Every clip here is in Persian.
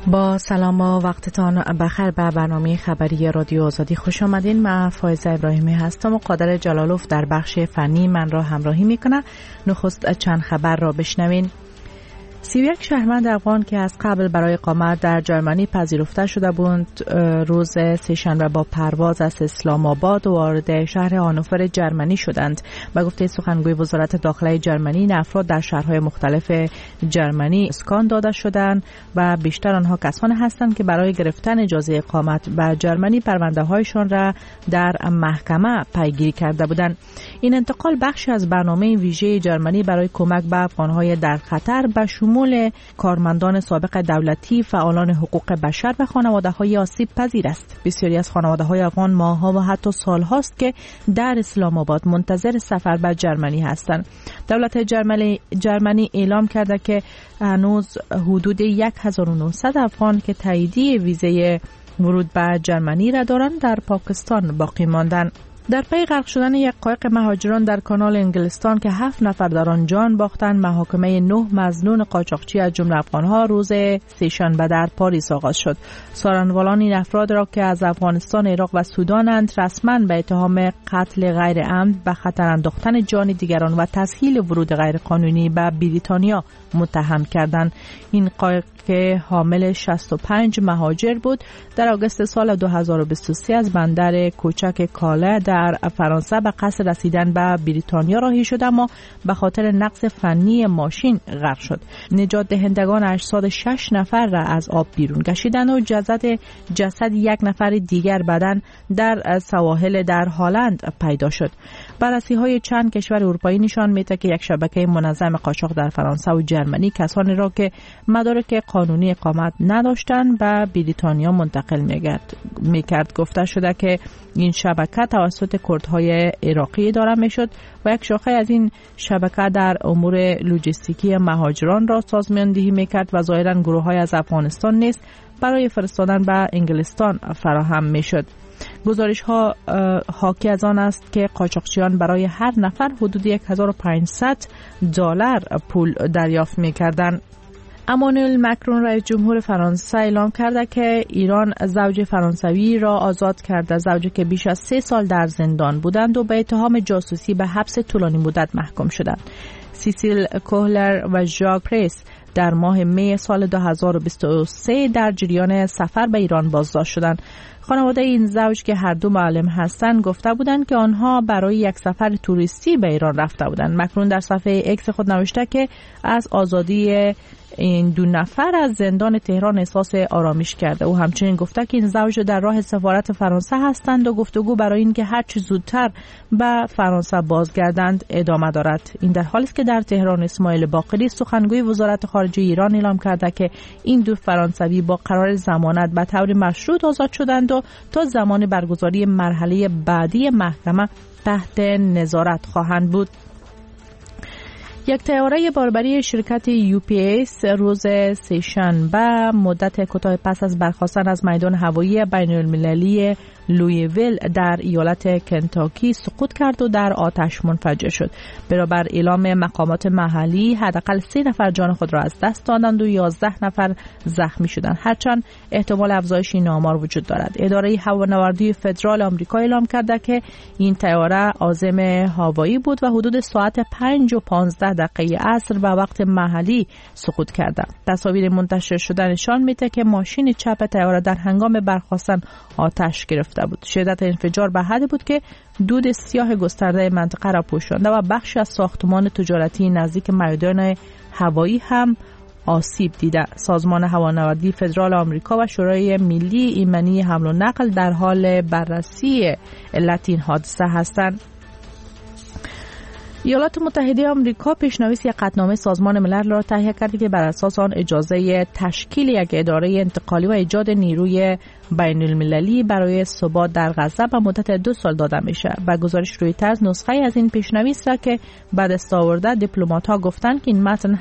با سلام و وقتتان بخیر به برنامه خبری رادیو آزادی خوش آمدین. من فایزه ابراهیمی هستم و قادر جلالوف در بخش فنی من را همراهی میکنه. نخست چند خبر را بشنوین. 31 شهروند افغان که از قبل برای اقامت در جرمنی پذیرفته شده بودند روز سه‌شنبه با پرواز از اسلام آباد وارد شهر هانوفر جرمنی شدند. به گفته سخنگوی وزارت داخله جرمنی، این افراد در شهرهای مختلف جرمنی اسکان داده شدند و بیشتر آنها کسانی هستند که برای گرفتن اجازه اقامت به جرمنی پرونده هایشان را در محکمه پیگیری کرده بودند. این انتقال بخشی از برنامه ویژه جرمنی برای کمک به افغان‌های در خطر به شمول کارمندان سابق دولتی، فعالان حقوق بشر و خانواده‌های آسیب پذیر است. بسیاری از خانواده‌های افغان ماه‌ها و حتی سال‌هاست که در اسلام آباد منتظر سفر به جرمنی هستند. دولت جرمنی اعلام کرده که هنوز حدود 1900 افغان که تاییدیه ویزه ورود به جرمنی را دارند در پاکستان باقی ماندند. در پی غرق شدن یک قایق مهاجران در کانال انگلستان که 7 نفر در آن جان باختند، محاکمه 9 مظنون قاچاقچی از جمله افغان‌ها روز سه‌شنبه در پاریس آغاز شد. سارنوالان این افراد را که از افغانستان، عراق و سودانند رسما به اتهام قتل غیر عمد، به خطر انداختن جان دیگران و تسهیل ورود غیرقانونی به بریتانیا متهم کردند. این قایق که حامل 65 مهاجر بود در آگوست سال 2023 از بندر کوچک کاله در فرانسه به قصد رسیدن به بریتانیا راهی شد، اما به خاطر نقص فنی ماشین غرق شد. نجات دهندگان اجساد 6 نفر را از آب بیرون کشیدند و جسد یک نفر دیگر بدن در سواحل در هلند پیدا شد. بررسی‌های چند کشور اروپایی نشان می‌دهد که یک شبکه منظم قاچاق در فرانسه و جرمنی کسانی را که مدارک قانونی اقامت نداشتند به بریتانیا منتقل می‌کرد. گفته شده که این شبکه توسط کردهای عراقی اداره می‌شد و یک شاخه از این شبکه در امور لوجستیکی مهاجران را سازماندهی می‌کرد و ظاهراً گروه‌های از افغانستان نیز برای فرستادن به انگلستان فراهم می‌شد. گزارش ها حاکی از آن است که قاچاقچیان برای هر نفر حدود 1500 دلار پول دریافت می‌کردند. امانوئل مکرون رئیس جمهور فرانسه اعلام کرده که ایران زوج فرانسوی را آزاد کرده، زوجی که بیش از 3 سال در زندان بودند و به اتهام جاسوسی به حبس طولانی مدت محکوم شدند. سیسیل کوهلر و ژاک پریس در ماه می سال 2023 در جریان سفر به ایران بازداشت شدند. خانواده این زوج که هر دو معلم هستند گفته بودند که آنها برای یک سفر توریستی به ایران رفته بودند. مکرون در صفحه اکس خود نوشته که از آزادی این دو نفر از زندان تهران احساس آرامش کرده. او همچنین گفته که این زوج در راه سفارت فرانسه هستند و گفتگو برای اینکه هر چه زودتر به فرانسه بازگردند ادامه دارد. این در حالی است که در تهران اسماعیل باقری سخنگوی وزارت خارجه ایران اعلام کرده که این دو فرانسوی با قرار ضمانت به طور مشروط آزاد شدند و تا زمان برگزاری مرحله بعدی محکمه تحت نظارت خواهند بود. یک طیاره باربری شرکت UPS روز سه‌شنبه مدت کوتاه پس از برخاستن از میدان هوایی بین‌المللی لویویل در ایالت کنتاکی سقوط کرد و در آتش منفجر شد. برابر اعلام مقامات محلی حداقل 3 نفر جان خود را از دست دادند و 11 نفر زخمی شدند، هرچند احتمال افزایش این آمار وجود دارد. اداره هوانوردی فدرال آمریکا اعلام کرده که این طیاره عازم هوایی بود و حدود ساعت 5:15 عصر به وقت محلی سقوط کرده. تصاویر منتشر شده نشان میده که ماشین چپ طیاره در هنگام برخاستن آتش گرفته بود. شدت انفجار به حدی بود که دود سیاه گسترده منطقه را پوشانده و بخشی از ساختمان تجارتی نزدیک میدان هوایی هم آسیب دیده. سازمان هوانوردی فدرال آمریکا و شورای ملی ایمنی حمل و نقل در حال بررسی علت این حادثه هستند. ایالات متحده آمریکا پیشنهاد یک قطعنامه سازمان ملل را تهیه کرده که بر اساس آن اجازه تشکیل یک اداره انتقالی و ایجاد نیروی بین المللی برای ثبات در غزه به مدت 2 سال داده میشه. با گزارش رویترز نسخه از این پیشنهاد است که به دست آورده دیپلمات‌ها گفتند که این متن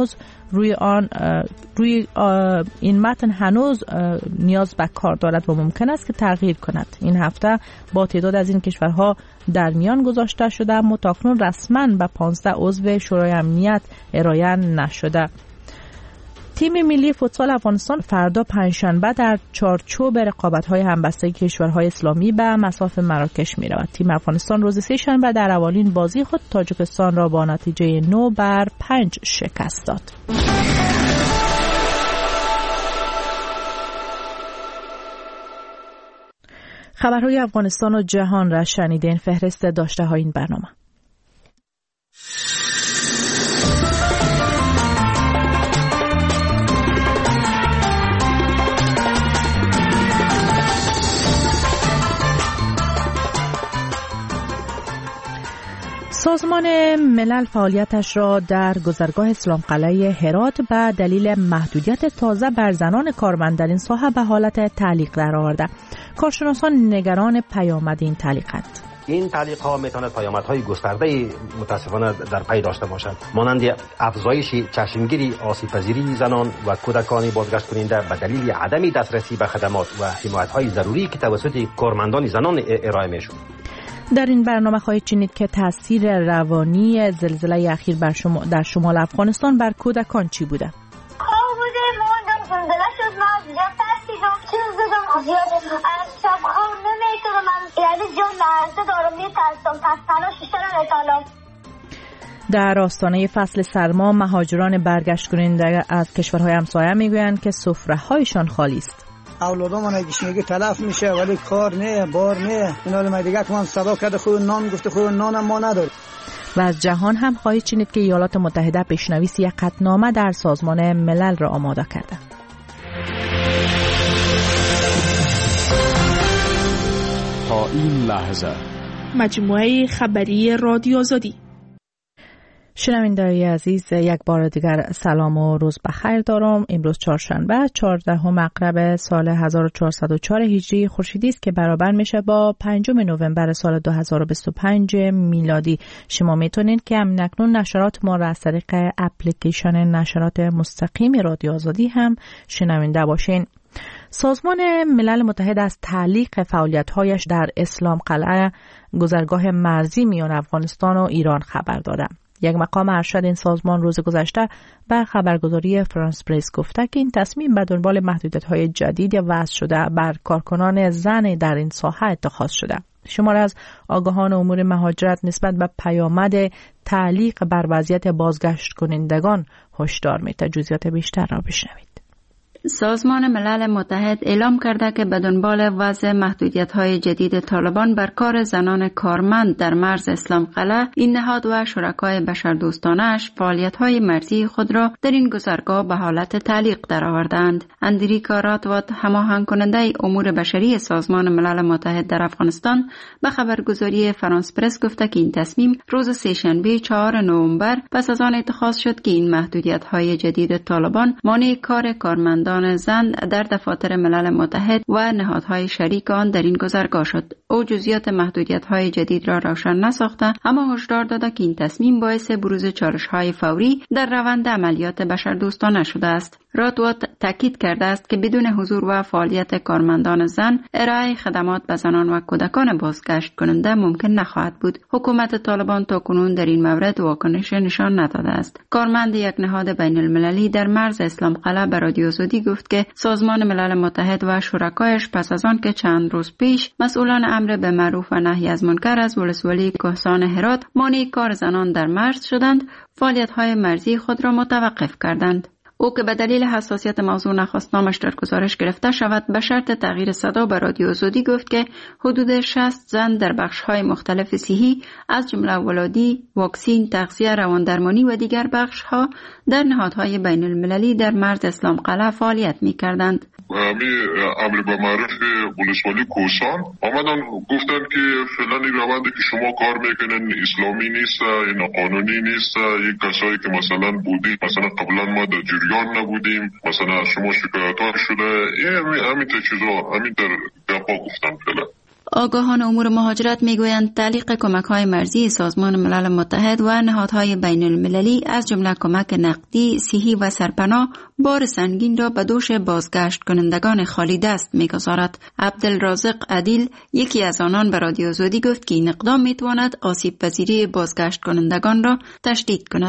هنوز نیاز به کار دارد و ممکن است که تغییر کند. این هفته با تعداد از این کشورها در میان گذاشته شده، اما تاکنون رسما به 15 عضو شورای امنیت ارائه نشده. تیم ملی فوتسال افغانستان فردا پنجشنبه در چارچوب رقابت‌های همبستگی کشورهای اسلامی به مصاف مراکش می‌رود. تیم افغانستان روز سه‌شنبه در اولین بازی خود تاجیکستان را با نتیجه 9-5 شکست داد. خبرهای افغانستان و جهان را شنیدین. فهرست داشته های این برنامه. سازمان ملل فعالیتش را در گذرگاه اسلام قلعه هرات به دلیل محدودیت تازه بر زنان کارمند در این ساحه به حالت تعلیق درآورده. کارشناسان نگران پیامد این تعلیق‌اند. این تعلیق ها میتواند پیامدهای گسترده متاسفانه در پی داشته باشد، مانند افزایش چشمگیری آسیب‌پذیری زنان و کودکان بازگشت کننده به دلیل عدم دسترسی به خدمات و حمایت‌های ضروری که توسط کارمندان زنان ارائه میشود. در این برنامه خواهید شنید که تاثیر روانی زلزله اخیر در شمال افغانستان بر کودکان چی بوده؟ زلزله شد، من زیاد ترسیدم، چیز دیدم زیاد از شب خواب نمیتونم، یعنی جون لرزه دارم، میترسم، تنها شیشه نمیتونم. در آستانه فصل سرما مهاجران برگشت کننده از کشورهای همسایه میگویند که سفره‌هایشان خالی است. اولادامون گشنگی تلف میشه ولی کار نه، بار نه. اینا رو دیگه که من صدا کرده خود نان گفته خود نان ما نداره. و از جهان هم خواهید شنید که ایالات متحده پیشنویس یک قطعنامه در سازمان ملل را آماده کرده. تا این لحظه مجموعه خبری رادیو آزادی. شنوندگان عزیز، یک بار دیگر سلام و روز بخیر دارم. امروز چهارشنبه 14 مقرب سال 1404 هجری خورشیدی است که برابر میشه با 5 نوامبر سال 2025 میلادی. شما میتونید که همین اکنون نشرات ما را از طریق اپلیکیشن نشرات مستقیم رادیو آزادی هم شنونده باشین. سازمان ملل متحد از تعلیق فعالیت‌هایش در اسلام قلعه، گذرگاه مرزی میان افغانستان و ایران خبر داده. یک مقام ارشد این سازمان روز گذشته به خبرگزاری فرانس پرس گفته که این تصمیم به دنبال محدودیت‌های جدید وضع شده بر کارکنان زن در این ساحه اتخاذ شده. شمار از آگاهان امور مهاجرت نسبت به پیامد تعلیق بر وضعیت بازگشت کنندگان هشدار می‌دهد. جزئیات بیشتر را بشنوید. سازمان ملل متحد اعلام کرده که به دنبال وضع محدودیت‌های جدید طالبان بر کار زنان کارمند در مرز اسلام قلعه، این نهاد و شرکای بشردوستانه‌اش فعالیت‌های مرزی خود را در این گذرگاه به حالت تعلیق درآوردند. اندریکا راتوات، هماهنگ کننده امور بشری سازمان ملل متحد در افغانستان، به خبرگزاری فرانس پرس گفته که این تصمیم روز سه‌شنبه 4 نوامبر پس از آن اتخاذ شد که این محدودیت‌های جدید طالبان مانع کار کارمندان زن در دفاتر ملل متحد و نهادهای شریک آن در این گذرگاه شد. او جزئیات محدودیت‌های جدید را روشن نساخته، اما هشدار داده که این تصمیم باعث بروز چالش‌های فوری در روند عملیات بشردوستانه شده است. راتوات تاکید کرده است که بدون حضور و فعالیت کارمندان زن، ارائه خدمات به زنان و کودکان بازگشت کننده ممکن نخواهد بود. حکومت طالبان تاکنون در این مورد واکنش نشان نداده است. کارمند یک نهاد بین المللی در مرز اسلام قلعه به رادیو آزادی گفت که سازمان ملل متحد و شرکایش پس از آن که چند روز پیش مسئولان امر به معروف و نهی از منکر از ولسوالی کهسان هرات مانع کار زنان در مرز شدند، فعالیت‌های مرزی خود را متوقف کردند. او که به دلیل حساسیت موضوع نخواست نامش در گزارش گرفته شود، به شرط تغییر صدا به رادیو آزادی گفت که حدود 60 زن در بخش‌های مختلف صحی از جمله ولادی، واکسین، تغذیه، رواندرمانی و دیگر بخش‌ها در نهادهای بین المللی در مرز اسلام قلعه فعالیت می‌کردند. امر به معروف ولسوالی کوهستان آمدن گفتن که فعلا این روندی که شما کار میکنن اسلامی نیست، این قانونی نیست. یک کسایی که مثلا بودید، مثلا قبلا ما در جریان نبودیم، مثلا شما شکایت‌ها شده، همین چیزا همین در گپا گفتن فعلا. آگاهان امور مهاجرت میگویند تعلیق کمک‌های مرزی سازمان ملل متحد و نهادهای بین المللی از جمله کمک نقدی، صحی و سرپناه بار سنگین را به دوش بازگشت کنندگان خالی دست می‌گذارد. عبدالرازق عدیل، یکی از آنان، به رادیو آزادی گفت که این اقدام می‌تواند آسیب پذیری بازگشت کنندگان را تشدید کند.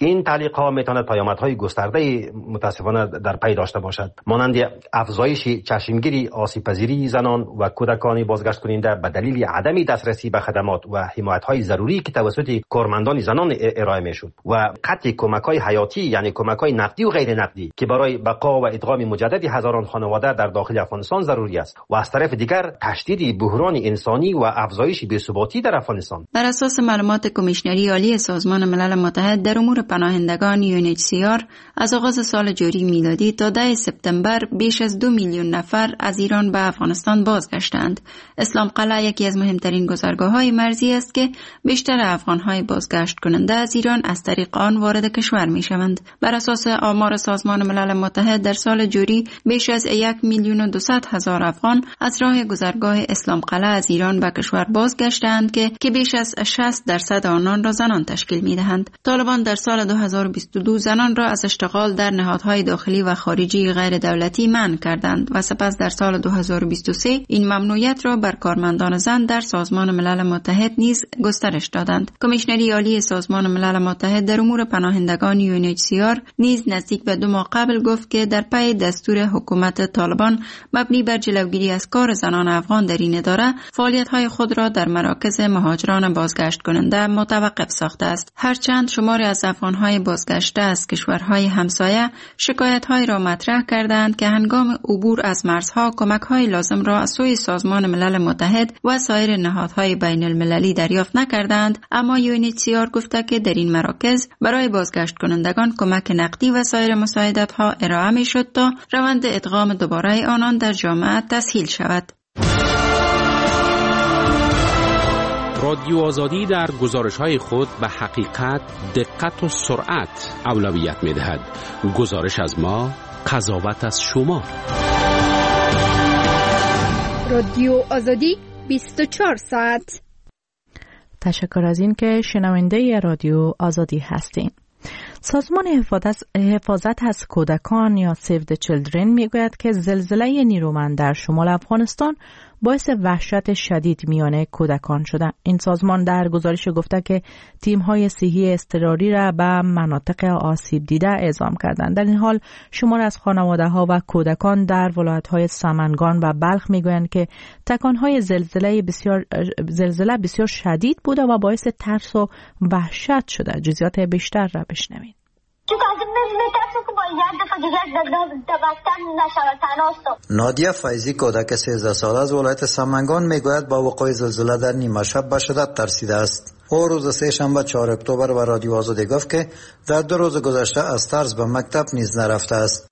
این تعلیق ها میتواند پیامدهای گسترده متاسفانه در پی داشته باشد، مانند افزایش چشمگیری آسیب‌پذیری زنان و کودکان بازگشت کننده به دلیل عدم دسترسی به خدمات و حمایت‌های ضروری که توسط کارمندان زنان ارائه میشد و قطع کمک‌های حیاتی یعنی کمک‌های نقدی و غیر نقدی که برای بقا و ادغام مجدد هزاران خانواده در داخل افغانستان ضروری است و از طرف دیگر تشدید بحران انسانی و افزایش بی‌ثباتی در افغانستان. بر اساس معلومات کمیشنری عالی سازمان ملل متحد در امور پناهندگان UNHCR از آغاز سال جاری میلادی تا 10 سپتامبر بیش از 2 میلیون نفر از ایران به افغانستان بازگشتند. اسلام قلعه یکی از مهمترین گذرگاه‌های مرزی است که بیشتر افغان‌های بازگشت کننده از ایران از طریق آن وارد کشور می‌شوند. بر اساس آمار سازمان ملل متحد در سال جاری بیش از 1,200,000 افغان از راه گذرگاه اسلام قلعه از ایران به کشور بازگشتند که بیش از 60% آنان را زنان تشکیل می‌دهند. طالبان در سال 2022 زنان را از اشتغال در نهادهای داخلی و خارجی غیر دولتی منع کردند و سپس در سال 2023 این ممنوعیت را بر کارمندان زن در سازمان ملل متحد نیز گسترش دادند. کمیشنری عالی سازمان ملل متحد در امور پناهندگان UNHCR نیز نزدیک به 2 ماه قبل گفت که در پی دستور حکومت طالبان مبنی بر جلوگیری از کار زنان افغان در این اداره فعالیت‌های خود را در مراکز مهاجران بازگشت کننده متوقف ساخته است. هرچند شماری از افغان‌های بازگشته از کشورهای همسایه شکایت‌های را مطرح کردند که هنگام عبور از مرزها کمک‌های لازم را از سوی سازمان ملل متحد و سایر نهادهای بین المللی دریافت نکردند، اما UNHCR گفته که در این مراکز برای بازگشت کنندگان کمک نقدی و سایر مساعدت‌ها ارائه می‌شد تا روند ادغام دوباره آنان در جامعه تسهیل شود. رادیو آزادی در گزارش‌های خود به حقیقت، دقت و سرعت اولویت می‌دهد. گزارش از ما، قضاوت از شما. رادیو آزادی 24 ساعت. تشکر از این که شنونده رادیو آزادی هستین. سازمان حفاظت از کودکان یا Save the Children میگوید که زلزله نیرومند در شمال افغانستان باعث وحشت شدید میان کودکان شده. این سازمان در گزارش گفته که تیم‌های صحی اضطراری را به مناطق آسیب دیده اعزام کردند. در این حال شماری از خانواده‌ها و کودکان در ولایت‌های سمنگان و بلخ میگویند که تکان‌های زلزله بسیار شدید بوده و باعث ترس و وحشت شده. جزئیات بیشتر را بشنوید. نادیه فیضی کودک 13 ساله از ولایت سمنگان میگوید با وقوع زلزله در نیمه شب به شدت ترسیده است. او روز سه شنبه 4 اکتبر و رادیو آزادی گفت که در 2 روز گذشته از ترس به مکتب نیز نرفته است.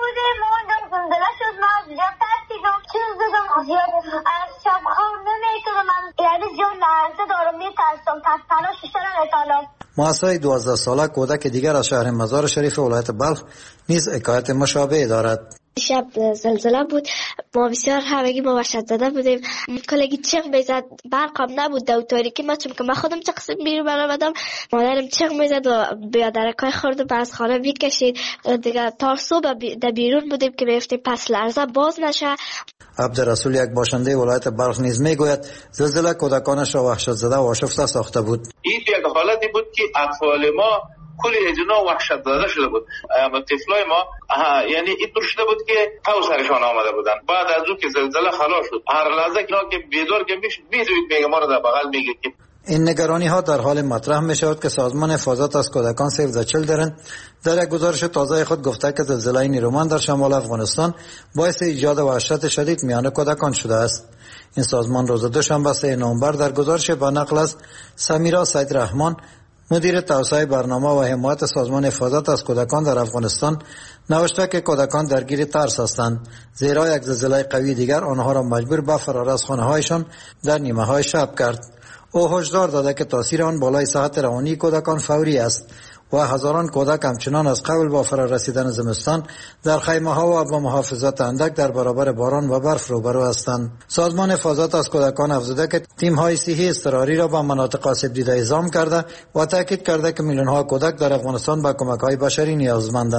مؤسسه 12 ساله کودک دیگر از شهر مزار شریف ولایت بلخ نیز حکایت مشابه دارد. شب زلزله بود، ما بسیار همگی ما وحشت زده بودیم. کلگی چغ میزد، برقم نبود در تاریکی. ما چون که من خودم چقسم بیرون برآمدم، مادرم چغ میزد و بیادرکای خورد و از خانه میکشید دیگه. تا صبح در بیرون بودیم که میفتیم پس لرزه باز نشه. عبدالرسول یک باشنده ولایت بلخ نیز میگوید زلزله کودکانش را وحشت زده و آشفته ساخته بود. این یک حالتی بود که اطفال ما کلی هجونا وحشت زده شده بود. اما طفلای ما یعنی اینطور شده بود که تو سرشان آمده بودن. بعد از اون که زلزله خلاص شد هر لحظه که بیدار که میزوید میگه ما رو در بغل میگه که این نگرانی ها در حال مطرح می شود که سازمان حفاظت از کودکان Save the Children در یک گزارش تازه خود گفته که زلزله نیرومند در شمال افغانستان باعث ایجاد وحشت شدید میان کودکان شده است. این سازمان روز دوشنبه 3 نوامبر در گزارش با نقل از سمیرا سید رحمان مدیر توسعه برنامه و حمایت سازمان حفاظت از کودکان در افغانستان نوشته که کودکان درگیر ترس هستند، زیرا یک زلزله قوی دیگر آنها را مجبور به فرار از خانه‌هایشان در نیمه های شب کرد. او هشدار داده که تاثیر آن بالای صحت روانی کودکان فوری است و هزاران کودک همچنان از قبل با فرار رسیدن زمستان در خیمه ها و با محافظت اندک در برابر باران و برف روبرو هستند. سازمان حفاظت از کودکان افزوده که تیم های صحی اضطراری را به مناطق آسیب دیده اعزام کرده و تاکید کرده که میلیون ها کودک در افغانستان به کمک های بشری نیازمندند.